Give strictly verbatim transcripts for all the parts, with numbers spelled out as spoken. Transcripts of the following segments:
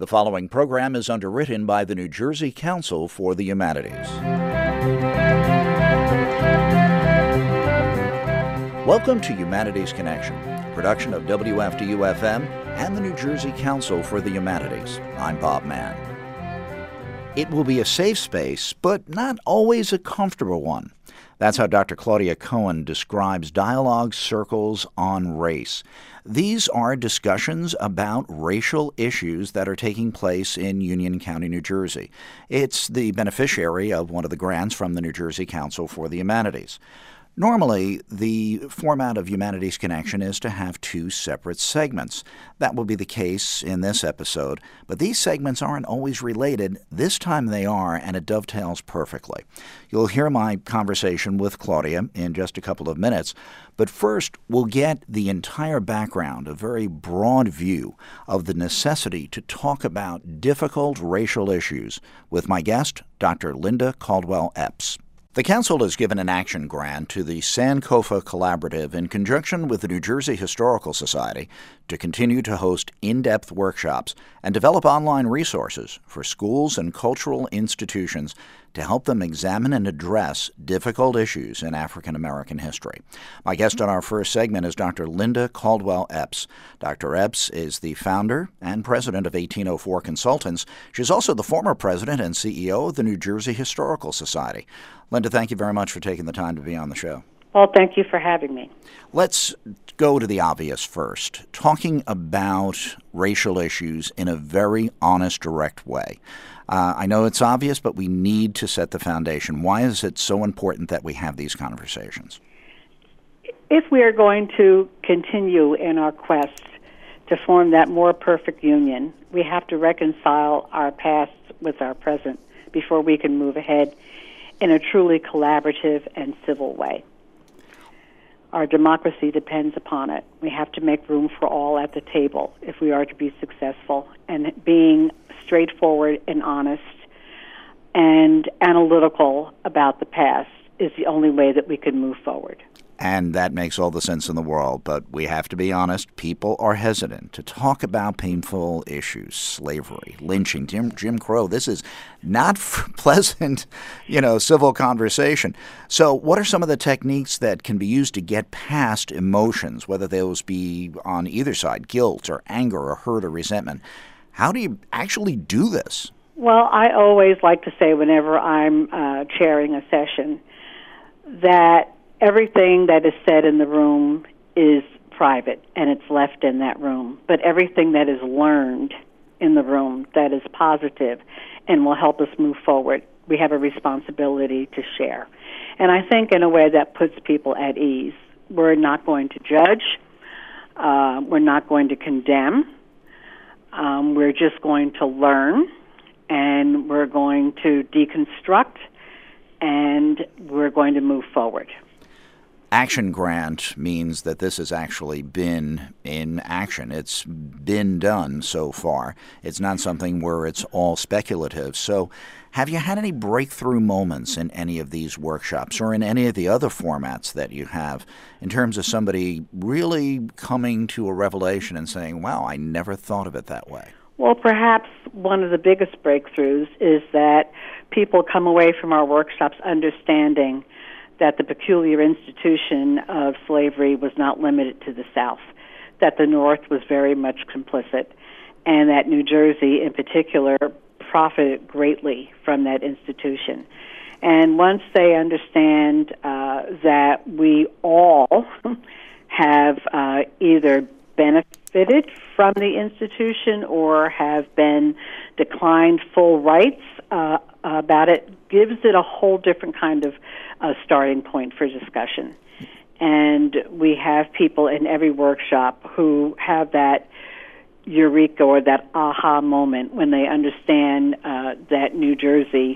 The following program is underwritten by the New Jersey Council for the Humanities. Welcome to Humanities Connection, a production of W F D U F M and the New Jersey Council for the Humanities. I'm Bob Mann. It will be a safe space, but not always a comfortable one. That's how Doctor Claudia Cohen describes Dialogue Circles on Race. These are discussions about racial issues that are taking place in Union County, New Jersey. It's the beneficiary of one of the grants from the New Jersey Council for the Humanities. Normally, the format of Humanities Connection is to have two separate segments. That will be the case in this episode, but these segments aren't always related. This time they are, and it dovetails perfectly. You'll hear my conversation with Claudia in just a couple of minutes, but first we'll get the entire background, a very broad view of the necessity to talk about difficult racial issues with my guest, Doctor Linda Caldwell Epps. The Council has given an action grant to the Sankofa Collaborative in conjunction with the New Jersey Historical Society to continue to host in-depth workshops and develop online resources for schools and cultural institutions to help them examine and address difficult issues in African American history. My guest on our first segment is Doctor Linda Caldwell Epps. Doctor Epps is the founder and president of eighteen oh four Consultants. She's also the former president and C E O of the New Jersey Historical Society. Linda, thank you very much for taking the time to be on the show. Well, thank you for having me. Let's go to the obvious first, talking about racial issues in a very honest, direct way. Uh, I know it's obvious, but we need to set the foundation. Why is it so important that we have these conversations? If we are going to continue in our quest to form that more perfect union, we have to reconcile our past with our present before we can move ahead in a truly collaborative and civil way. Our democracy depends upon it. We have to make room for all at the table if we are to be successful. And being straightforward and honest and analytical about the past is the only way that we can move forward. And that makes all the sense in the world. But we have to be honest, people are hesitant to talk about painful issues, slavery, lynching, Jim, Jim Crow. This is not pleasant, you know, civil conversation. So what are some of the techniques that can be used to get past emotions, whether those be on either side, guilt or anger or hurt or resentment? How do you actually do this? Well, I always like to say whenever I'm uh, chairing a session that everything that is said in the room is private, and it's left in that room. But everything that is learned in the room that is positive and will help us move forward, we have a responsibility to share. And I think in a way that puts people at ease. We're not going to judge. Uh, we're not going to condemn. Um, we're just going to learn, and we're going to deconstruct, and we're going to move forward. Action grant means that this has actually been in action. It's been done so far. It's not something where it's all speculative. So have you had any breakthrough moments in any of these workshops or in any of the other formats that you have in terms of somebody really coming to a revelation and saying, wow, I never thought of it that way? Well, perhaps one of the biggest breakthroughs is that people come away from our workshops understanding that the peculiar institution of slavery was not limited to the South, that the North was very much complicit, and that New Jersey in particular profited greatly from that institution. And once they understand uh, that we all have uh, either benefited from the institution or have been declined full rights uh, about it, gives it a whole different kind of uh, starting point for discussion. And we have people in every workshop who have that eureka or that aha moment when they understand uh, that New Jersey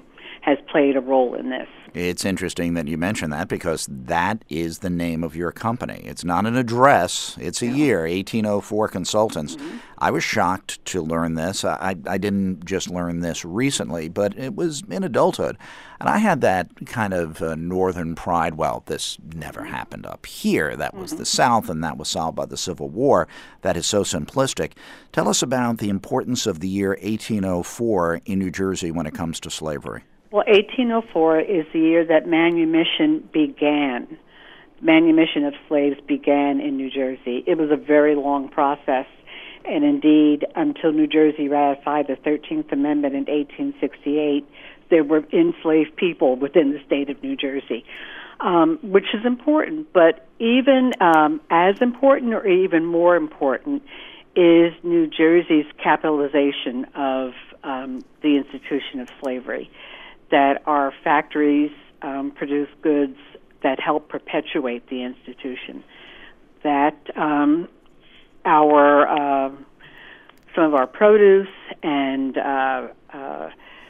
has played a role in this. It's interesting that you mention that because that is the name of your company. It's not an address. It's a year, eighteen oh four Consultants. Mm-hmm. I was shocked to learn this. I, I didn't just learn this recently, but it was in adulthood. And I had that kind of uh, northern pride. Well, this never happened up here. That was mm-hmm. the South, and that was solved by the Civil War. That is so simplistic. Tell us about the importance of the year eighteen oh four in New Jersey when it comes to slavery. Well, eighteen oh four is the year that manumission began. Manumission of slaves began in New Jersey. It was a very long process, and indeed, until New Jersey ratified the thirteenth Amendment in eighteen sixty-eight, there were enslaved people within the state of New Jersey, um, which is important. But even um, as important or even more important is New Jersey's capitalization of um, the institution of slavery, that our factories um, produce goods that help perpetuate the institution, that um, our uh, some of our produce and uh, uh,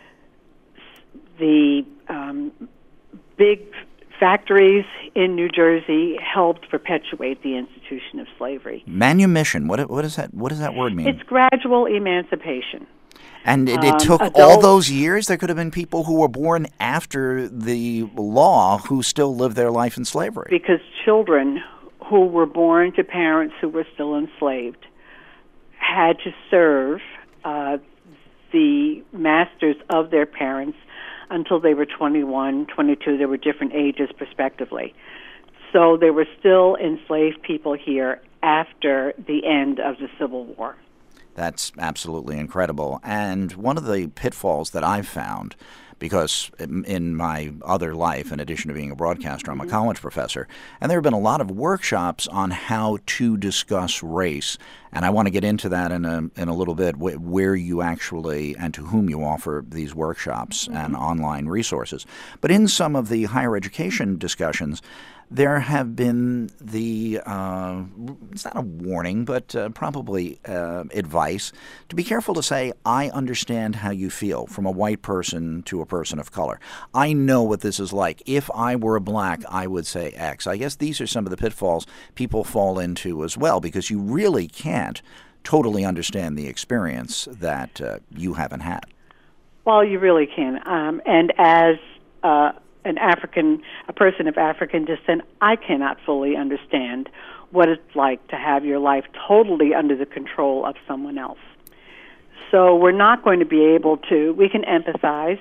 the um, big factories in New Jersey helped perpetuate the institution of slavery. Manumission. What what is that? What does that word mean? It's gradual emancipation. And it, it took um, all those years? There could have been people who were born after the law who still lived their life in slavery. Because children who were born to parents who were still enslaved had to serve uh, the masters of their parents until they were twenty-one, twenty-two. There were different ages, respectively. So there were still enslaved people here after the end of the Civil War. That's absolutely incredible. And one of the pitfalls that I've found, because in my other life, in addition to being a broadcaster, I'm a college professor, and there have been a lot of workshops on how to discuss race. And I want to get into that in a in a little bit, where you actually and to whom you offer these workshops mm-hmm. and online resources. But in some of the higher education discussions, there have been the, uh, it's not a warning, but uh, probably uh, advice to be careful to say, I understand how you feel, from a white person to a person of color. I know what this is like. If I were black, I would say X. I guess these are some of the pitfalls people fall into as well, because you really can't totally understand the experience that uh, you haven't had. Well, you really can. Um, and as uh, an African, a person of African descent, I cannot fully understand what it's like to have your life totally under the control of someone else. So we're not going to be able to, we can empathize,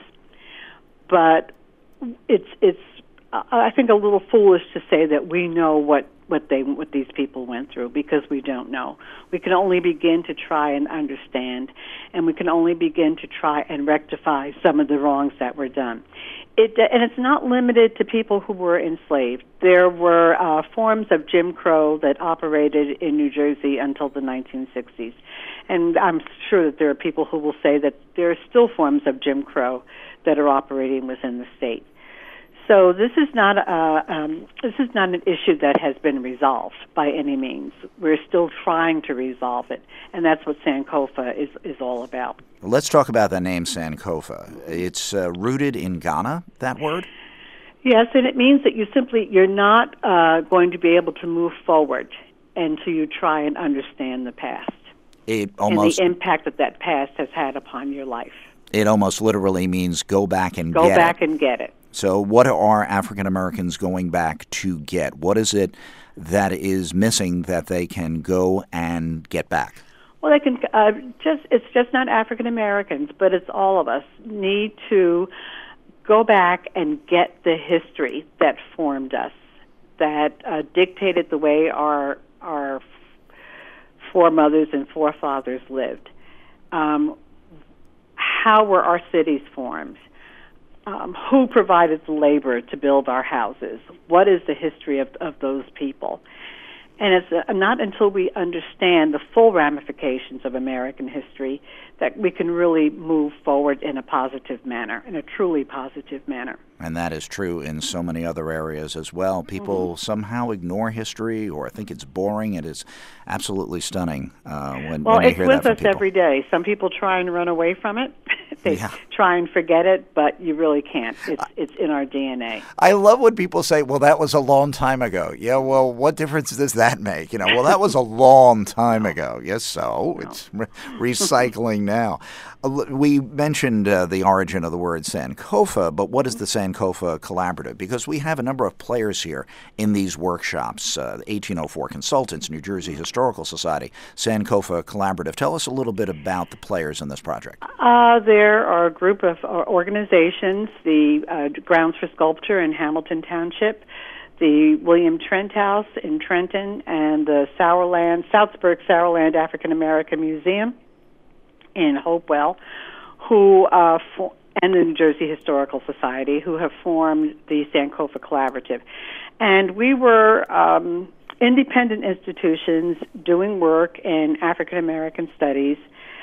but it's, it's uh, I think, a little foolish to say that we know what, what they what these people went through, because we don't know. We can only begin to try and understand, and we can only begin to try and rectify some of the wrongs that were done. It, and it's not limited to people who were enslaved. There were uh, forms of Jim Crow that operated in New Jersey until the nineteen sixties. And I'm sure that there are people who will say that there are still forms of Jim Crow that are operating within the state. So this is not a, um, this is not an issue that has been resolved by any means. We're still trying to resolve it, and that's what Sankofa is, is all about. Let's talk about that name, Sankofa. It's uh, rooted in Ghana, that word? Yes, and it means that you simply, you're not uh, going to be able to move forward until you try and understand the past. It almost, and the impact that that past has had upon your life. It almost literally means go back and go get it. Go back and get it. So what are African Americans going back to get? What is it that is missing that they can go and get back? Well, they can uh, just, it's just not African Americans, but it's all of us need to go back and get the history that formed us, that uh, dictated the way our our foremothers and forefathers lived. Um, how were our cities formed? Um, who provided the labor to build our houses? What is the history of, of those people? And it's uh, not until we understand the full ramifications of American history that we can really move forward in a positive manner, in a truly positive manner. And that is true in so many other areas as well. People mm-hmm. somehow ignore history or think it's boring. It is absolutely stunning uh, when, well, when you it's hear with that from us people. Every day. Some people try and run away from it. say Yeah. try and forget it, but you really can't. It's it's in our D N A. I love when people say, well, that was a long time ago. Yeah, well, what difference does that make? You know, well, that was a long time ago. Yes, so No. it's re- recycling now. Uh, We mentioned uh, the origin of the word Sankofa, but what is the Sankofa Collaborative? Because we have a number of players here in these workshops, uh, eighteen oh four Consultants, New Jersey Historical Society, Sankofa Collaborative. Tell us a little bit about the players in this project. Uh, there are a group of uh, organizations, the uh, Grounds for Sculpture in Hamilton Township, the William Trent House in Trenton, and the Sourland, Southsburg Sourland African American Museum in Hopewell, who uh, for, and the New Jersey Historical Society, who have formed the Sankofa Collaborative. And we were um, independent institutions doing work in African American studies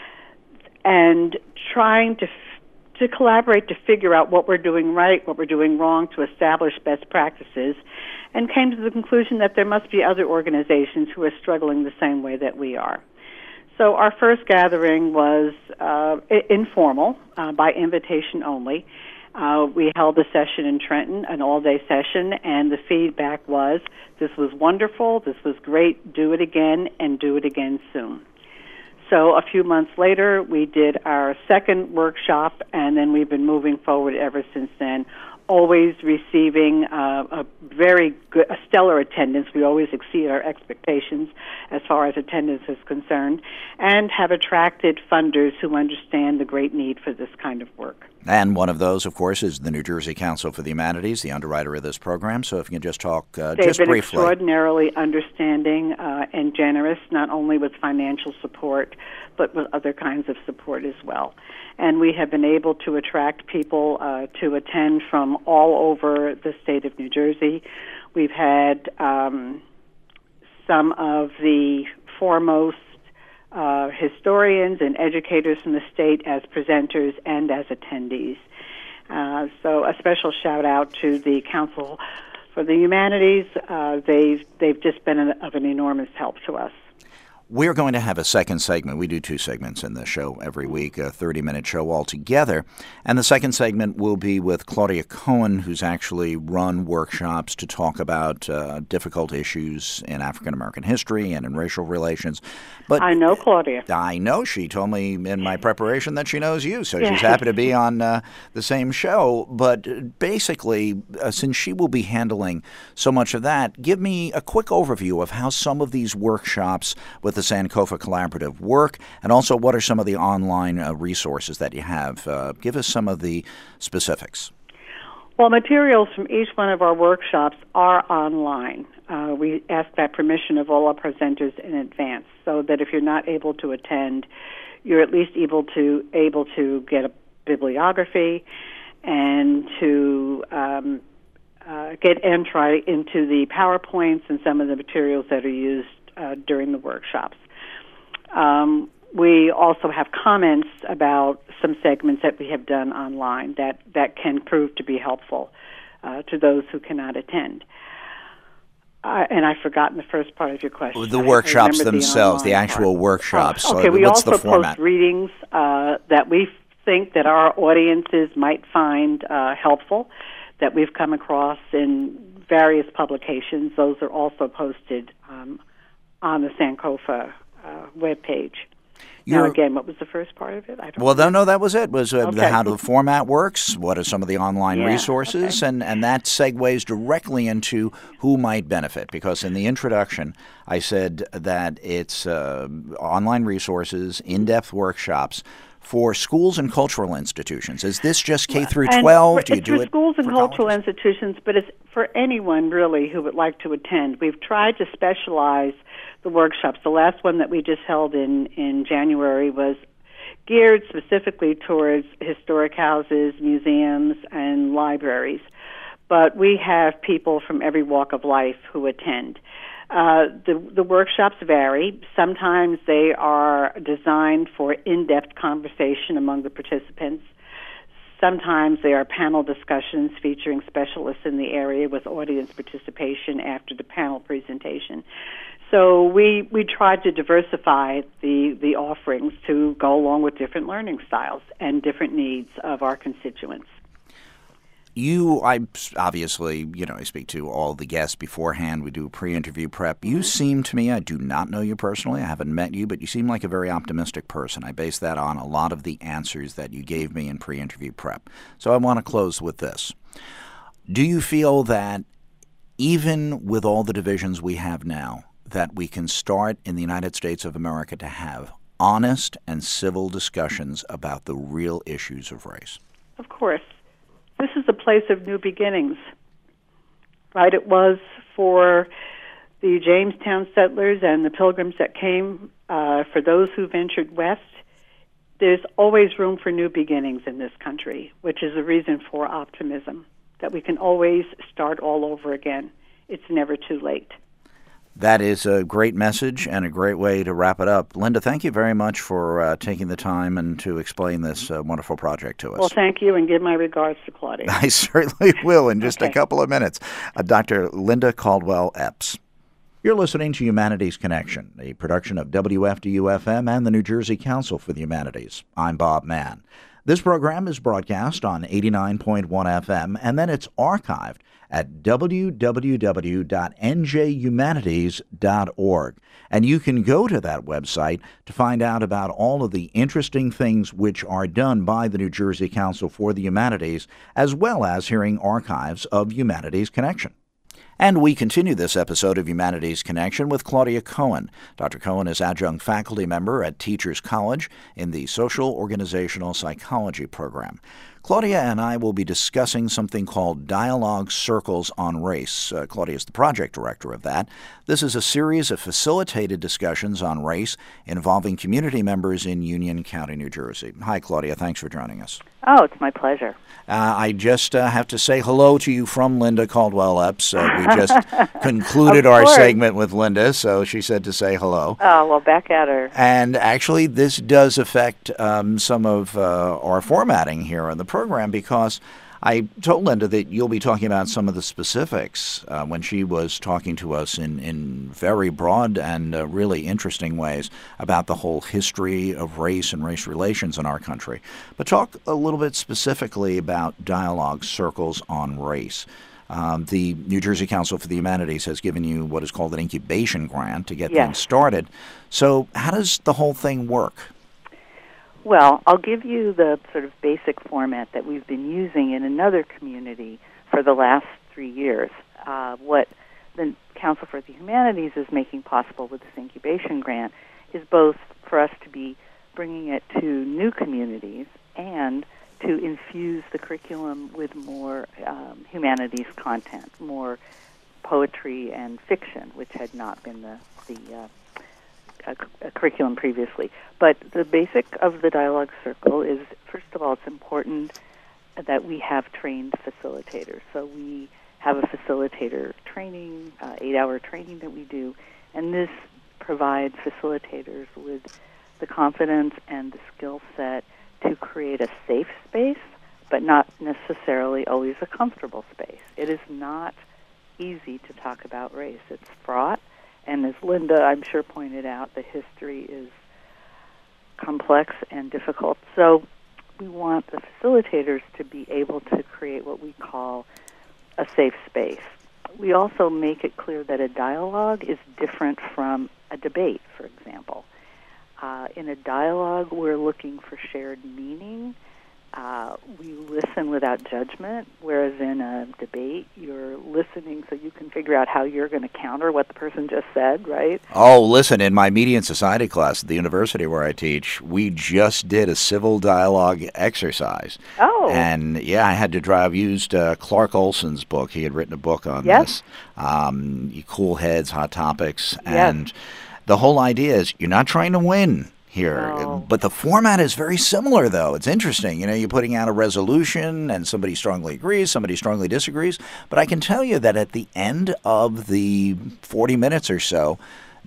and trying to to collaborate to figure out what we're doing right, what we're doing wrong, to establish best practices, and came to the conclusion that there must be other organizations who are struggling the same way that we are. So our first gathering was uh, I- informal, uh, by invitation only. Uh, we held a session in Trenton, an all-day session, and the feedback was, this was wonderful, this was great, do it again, and do it again soon. So a few months later, we did our second workshop, and then we've been moving forward ever since then, always receiving uh, a very good, a stellar attendance. We always exceed our expectations as far as attendance is concerned, and have attracted funders who understand the great need for this kind of work. And one of those, of course, is the New Jersey Council for the Humanities, the underwriter of this program. So if you can just talk uh, They've just been briefly. extraordinarily understanding uh, and generous, not only with financial support, but with other kinds of support as well. And we have been able to attract people uh, to attend from all over the state of New Jersey. We've had um, some of the foremost Uh, historians and educators from the state as presenters and as attendees. Uh, so a special shout out to the Council for the Humanities. Uh, they've, they've just been an, of an enormous help to us. We're going to have a second segment. We do two segments in the show every week, a thirty-minute show altogether. And the second segment will be with Claudia Cohen, who's actually run workshops to talk about uh, difficult issues in African-American history and in racial relations. But I know Claudia. I know. She told me in my preparation that she knows you, so Yeah. she's happy to be on uh, the same show. But basically, uh, since she will be handling so much of that, give me a quick overview of how some of these workshops with the Sankofa Collaborative work, and also what are some of the online uh, resources that you have. Uh, give us some of the specifics. Well, materials from each one of our workshops are online. Uh, we ask that permission of all our presenters in advance, so that if you're not able to attend, you're at least able to able to get a bibliography and to um, uh, get entry into the PowerPoints and some of the materials that are used uh, during the workshops. Um, we also have comments about some segments that we have done online that, that can prove to be helpful uh, to those who cannot attend. Uh, and I've forgotten the first part of your question. The I- workshops I remember themselves, the, online actual part. workshops. Oh, okay, uh, we what's also the format? post readings uh, that we think that our audiences might find uh, helpful, that we've come across in various publications. Those are also posted um, on the Sankofa uh, webpage. Now, You're- again, what was the first part of it? I don't Well, no, no, that was it. Was uh, the, Okay. how the format works? What are some of the online Yeah, resources? okay. And and that segues directly into who might benefit. Because in the introduction, I said that it's uh, online resources, in-depth workshops for schools and cultural institutions. Is this just K through And twelve? for- Do you it's do for it schools and for cultural colleges? institutions, but it's for anyone really who would like to attend. We've tried to specialize the workshops. The last one that we just held in, in January was geared specifically towards historic houses, museums, and libraries. But we have people from every walk of life who attend. Uh, the, the workshops vary. Sometimes they are designed for in-depth conversation among the participants. Sometimes they are panel discussions featuring specialists in the area with audience participation after the panel presentation. So we, we tried to diversify the, the offerings to go along with different learning styles and different needs of our constituents. You, I obviously, you know, I speak to all the guests beforehand. We do pre-interview prep. You seem to me, I do not know you personally, I haven't met you, but you seem like a very optimistic person. I base that on a lot of the answers that you gave me in pre-interview prep. So I want to close with this. Do you feel that even with all the divisions we have now, that we can start in the United States of America to have honest and civil discussions about the real issues of race? Of course. This is a place of new beginnings, right? It was for the Jamestown settlers and the Pilgrims that came, uh, for those who ventured west. There's always room for new beginnings in this country, which is a reason for optimism, that we can always start all over again. It's never too late. That is a great message and a great way to wrap it up. Linda, thank you very much for uh, taking the time and to explain this uh, wonderful project to us. Well, thank you, and give my regards to Claudia. I certainly will in just okay. a couple of minutes. Uh, Doctor Linda Caldwell Epps. You're listening to Humanities Connection, a production of W F D U F M and the New Jersey Council for the Humanities. I'm Bob Mann. This program is broadcast on eighty-nine point one F M, and then it's archived at w w w dot n j humanities dot org. And you can go to that website to find out about all of the interesting things which are done by the New Jersey Council for the Humanities, as well as hearing archives of Humanities Connection. And we continue this episode of Humanities Connection with Claudia Cohen. Doctor Cohen is adjunct faculty member at Teachers College in the Social Organizational Psychology program. Claudia and I will be discussing something called Dialogue Circles on Race. Uh, Claudia is the project director of that. This is a series of facilitated discussions on race involving community members in Union County, New Jersey. Hi, Claudia. Thanks for joining us. Oh, it's my pleasure. Uh, I just uh, have to say hello to you from Linda Caldwell Epps. Uh, we just concluded our segment with Linda, so she said to say hello. Oh, well, back at her. And actually, this does affect um, some of uh, our formatting here on the program, because I told Linda that you'll be talking about some of the specifics uh, when she was talking to us in, in very broad and uh, really interesting ways about the whole history of race and race relations in our country. But talk a little bit specifically about Dialogue Circles on Race. Um, the New Jersey Council for the Humanities has given you what is called an incubation grant to get yes. things started. So how does the whole thing work? Well, I'll give you the sort of basic format that we've been using in another community for the last three years. Uh, what the Council for the Humanities is making possible with this incubation grant is both for us to be bringing it to new communities and to infuse the curriculum with more um, humanities content, more poetry and fiction, which had not been the, the uh, A, a curriculum previously. But the basic of the Dialogue Circle is, first of all, it's important that we have trained facilitators. So we have a facilitator training, uh, eight-hour training that we do, and this provides facilitators with the confidence and the skill set to create a safe space, but not necessarily always a comfortable space. It is not easy to talk about race. It's fraught. And as Linda, I'm sure, pointed out, the history is complex and difficult. So we want the facilitators to be able to create what we call a safe space. We also make it clear that a dialogue is different from a debate, for example. Uh, in a dialogue, we're looking for shared meaning. Uh, we listen without judgment, whereas in a debate, you're listening so you can figure out how you're going to counter what the person just said, right? Oh, listen, in my Media and Society class at the university where I teach, we just did a civil dialogue exercise. Oh. And, yeah, I had to drive, used uh, Clark Olson's book. He had written a book on yes. this, um, Cool Heads, Hot Topics. Yes. And the whole idea is you're not trying to win here. Oh. But the format is very similar, though. It's interesting. You know, you're putting out a resolution, and somebody strongly agrees, somebody strongly disagrees. But I can tell you that at the end of the forty minutes or so,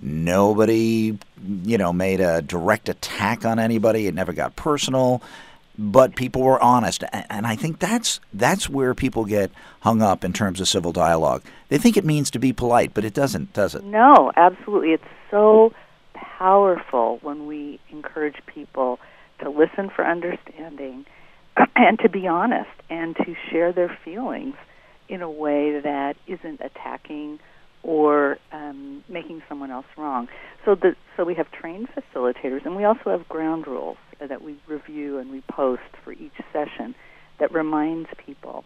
nobody, you know, made a direct attack on anybody. It never got personal. but people were honest. And I think that's that's where people get hung up in terms of civil dialogue. They think it means to be polite, but it doesn't, does it? No, absolutely. It's so powerful when we encourage people to listen for understanding and to be honest and to share their feelings in a way that isn't attacking or um, making someone else wrong. So the, so we have trained facilitators, and we also have ground rules that we review and we post for each session that reminds people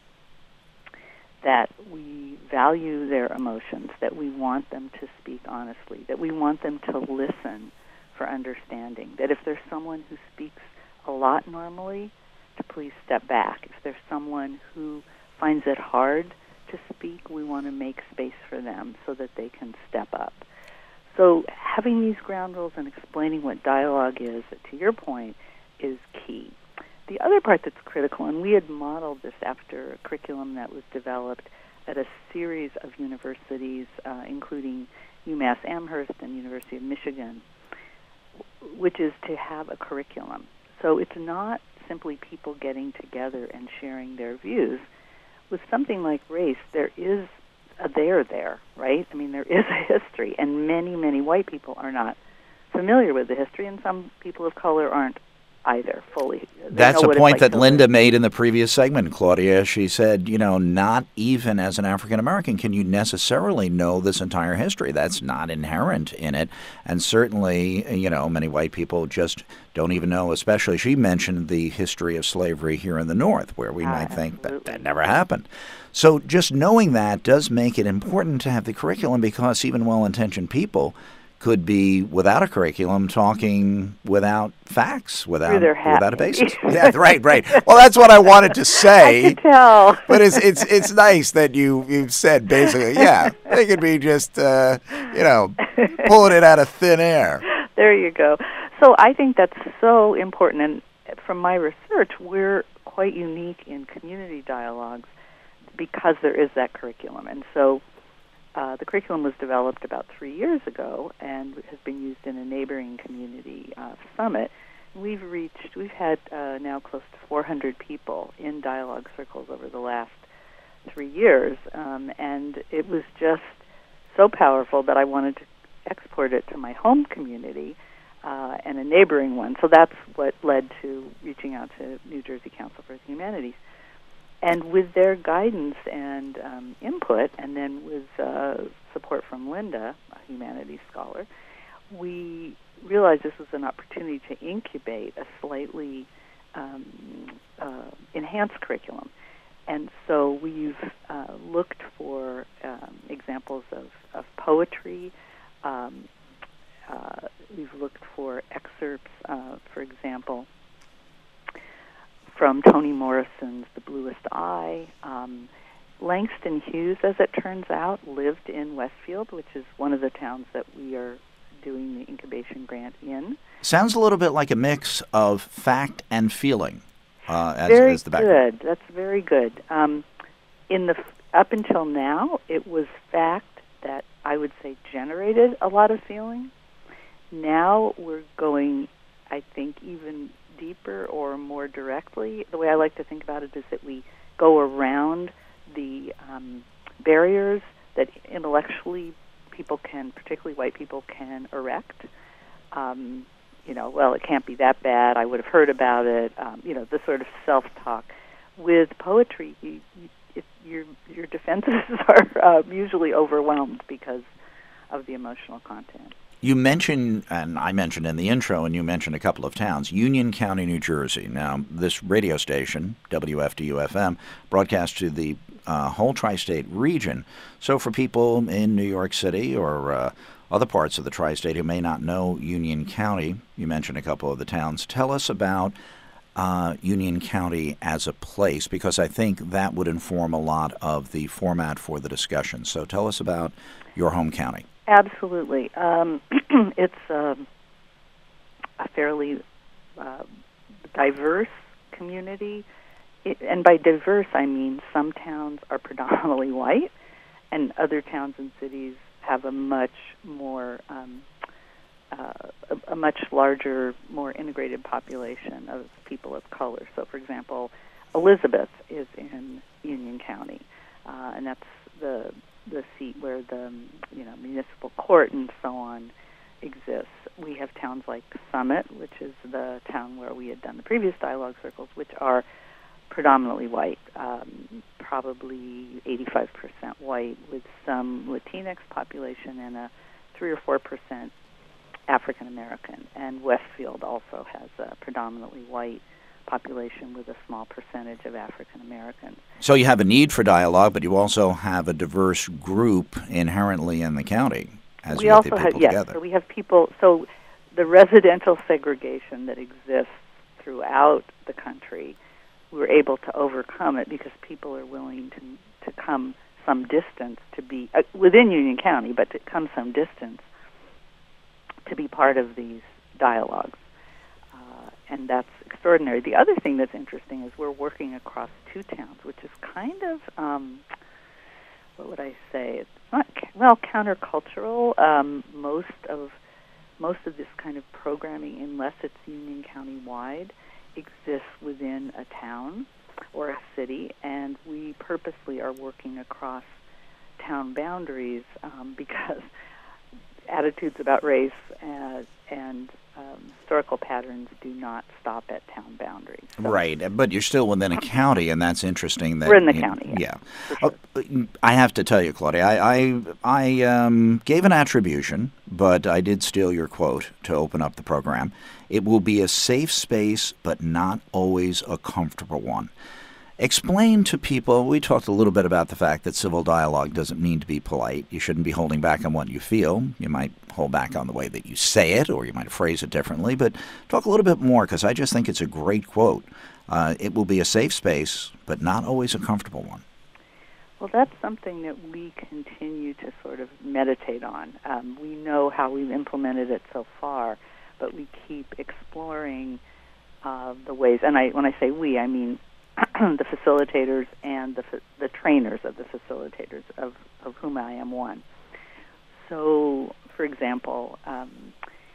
that we value their emotions, that we want them to speak honestly, that we want them to listen for understanding, that if there's someone who speaks a lot normally, to please step back. If there's someone who finds it hard to speak, we want to make space for them so that they can step up. So having these ground rules and explaining what dialogue is, to your point, is key. The other part that's critical, and we had modeled this after a curriculum that was developed at a series of universities, uh, including UMass Amherst and University of Michigan, which is to have a curriculum. So it's not simply people getting together and sharing their views. With something like race, there is a there there, right? I mean, there is a history, and many, many white people are not familiar with the history, and some people of color aren't either fully. They That's a point like that Linda made in the previous segment, Claudia. She said, you know, not even as an African American can you necessarily know this entire history. That's not inherent in it. And certainly, you know, many white people just don't even know, especially she mentioned the history of slavery here in the North, where we ah, might think absolutely. that that never happened. So just knowing that does make it important to have the curriculum, because even well-intentioned people could be without a curriculum talking without facts, without without a basis. Yeah, right, right. Well, that's what I wanted to say. I can tell. But it's it's it's nice that you you've said basically, yeah, they could be just uh, you know pulling it out of thin air. There you go. So I think that's so important, and from my research, we're quite unique in community dialogues because there is that curriculum, and so. Uh, the curriculum was developed about three years ago and has been used in a neighboring community, uh, Summit. We've reached, we've had uh, now close to four hundred people in dialogue circles over the last three years, um, and it was just so powerful that I wanted to export it to my home community uh, and a neighboring one. So that's what led to reaching out to New Jersey Council for the Humanities. And with their guidance and um, input, and then with uh, support from Linda, a humanities scholar, we realized this was an opportunity to incubate a slightly um, uh, enhanced curriculum. And so we've uh, looked for um, examples of, of poetry. Um, uh, we've looked for excerpts, uh, for example, from Toni Morrison's The Bluest Eye. Um, Langston Hughes, as it turns out, lived in Westfield, which is one of the towns that we are doing the incubation grant in. Sounds a little bit like a mix of fact and feeling uh, as, very as the background. Good. That's very good. Um, in the up until now, it was fact that I would say generated a lot of feeling. Now we're going, I think, even deeper or more directly. The way I like to think about it is that we go around the um, barriers that intellectually people can, particularly white people, can erect. Um, you know, well, it can't be that bad. I would have heard about it. Um, you know, the sort of self-talk. With poetry, you, you, it, your your defenses are uh, usually overwhelmed because of the emotional content. You mentioned, and I mentioned in the intro, and you mentioned a couple of towns, Union County, New Jersey. Now, this radio station, W F D U F M, broadcasts to the uh, whole tri-state region. So for people in New York City or uh, other parts of the tri-state who may not know Union County, you mentioned a couple of the towns. Tell us about uh, Union County as a place, because I think that would inform a lot of the format for the discussion. So tell us about your home county. Absolutely. Um, it's um, a fairly uh, diverse community. It, and by diverse, I mean some towns are predominantly white, and other towns and cities have a much more um, uh, a, a much larger, more integrated population of people of color. So, for example, Elizabeth is in Union County, uh, and that's the the seat where the you know municipal court and so on exists. We have towns like Summit, which is the town where we had done the previous dialogue circles, which are predominantly white, um, probably eighty-five percent white, with some Latinx population and a three or four percent African American. And Westfield also has a predominantly white population with a small percentage of African Americans. So you have a need for dialogue, but you also have a diverse group inherently in the county as we you get also the people have, yes, together. So we have people, so the residential segregation that exists throughout the country, we're able to overcome it because people are willing to, to come some distance to be, uh, within Union County, but to come some distance to be part of these dialogues. Uh, and that's extraordinary. The other thing that's interesting is we're working across two towns, which is kind of, um, what would I say? It's not, well, countercultural. Um, most of most of this kind of programming, unless it's Union County wide, exists within a town or a city, and we purposely are working across town boundaries um, because attitudes about race uh, and um, historical patterns do not stop at town boundaries. So right, but you're still within a county, and that's interesting. That we're in the you, county, yeah. yeah. Sure. Oh, I have to tell you, Claudia, I I, I um, gave an attribution, but I did steal your quote to open up the program. It will be a safe space, but not always a comfortable one. Explain to people, we talked a little bit about the fact that civil dialogue doesn't mean to be polite. You shouldn't be holding back on what you feel. You might hold back on the way that you say it, or you might phrase it differently, but talk a little bit more, because I just think it's a great quote. Uh, it will be a safe space, but not always a comfortable one. Well, that's something that we continue to sort of meditate on. Um, we know how we've implemented it so far, but we keep exploring uh, the ways, and I when I say we, I mean the facilitators and the the trainers of the facilitators, of, of whom I am one. So, for example, um,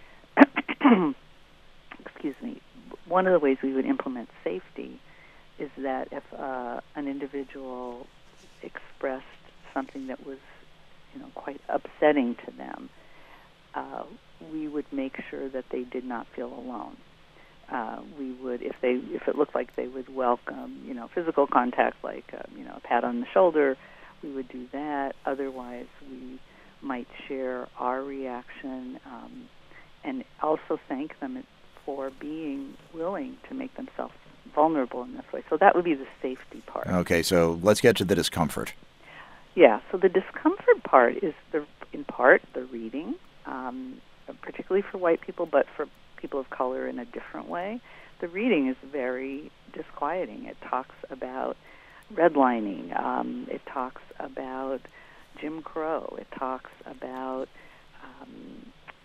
excuse me, one of the ways we would implement safety is that if uh, an individual expressed something that was, you know, quite upsetting to them, uh, we would make sure that they did not feel alone. Uh, we would, if they, if it looked like they would welcome, you know, physical contact, like, uh, you know, a pat on the shoulder, we would do that. Otherwise, we might share our reaction um, and also thank them for being willing to make themselves vulnerable in this way. So that would be the safety part. Okay, so let's get to the discomfort. Yeah, so the discomfort part is, the, in part, the reading, um, particularly for white people, but for people of color in a different way. The reading is very disquieting. It talks about redlining. Um, it talks about Jim Crow. It talks about um,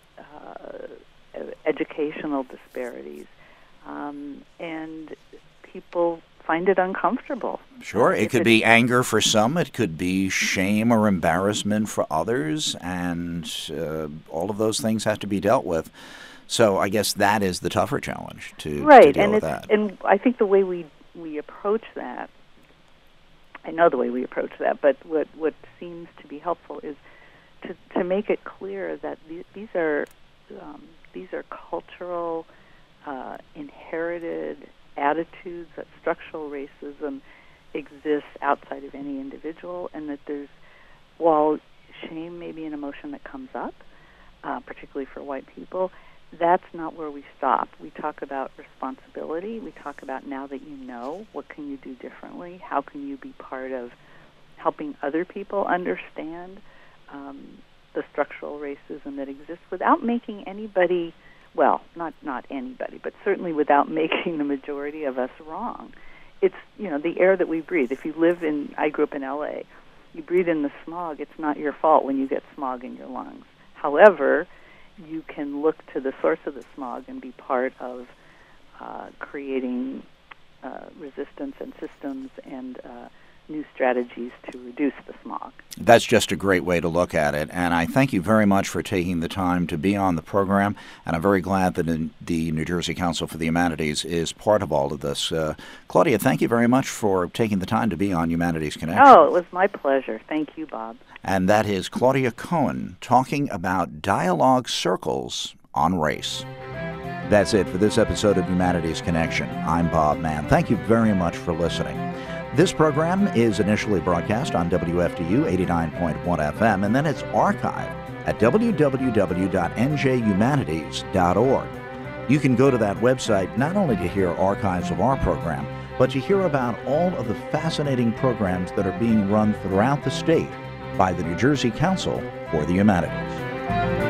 uh, educational disparities. Um, and people find it uncomfortable. Sure. It could be anger for some. It could be shame or embarrassment for others. And uh, all of those things have to be dealt with. So I guess that is the tougher challenge to, right. to deal and with it's, that. And I think the way we, we approach that, I know the way we approach that, but what, what seems to be helpful is to, to make it clear that these, these are um, these are cultural, uh, inherited attitudes, that structural racism exists outside of any individual, and that there's, while shame may be an emotion that comes up, uh, particularly for white people, that's not where we stop. We talk about responsibility. We talk about, now that you know, what can you do differently? How can you be part of helping other people understand um, the structural racism that exists without making anybody, well, not, not anybody, but certainly without making the majority of us wrong. It's, you know, the air that we breathe. If you live in, I grew up in L A, you breathe in the smog, it's not your fault when you get smog in your lungs. However, you can look to the source of the smog and be part of uh, creating uh, resistance and systems and uh, new strategies to reduce the smog. That's just a great way to look at it, and I thank you very much for taking the time to be on the program, and I'm very glad that the New Jersey Council for the Humanities is part of all of this. Uh, Claudia, thank you very much for taking the time to be on Humanities Connection. Oh, it was my pleasure. Thank you, Bob. And that is Claudia Cohen talking about dialogue circles on race. That's it for this episode of Humanities Connection. I'm Bob Mann. Thank you very much for listening. This program is initially broadcast on W F D U eighty-nine point one F M, and then it's archived at w w w dot n j humanities dot org. You can go to that website not only to hear archives of our program, but to hear about all of the fascinating programs that are being run throughout the state by the New Jersey Council for the Humanities.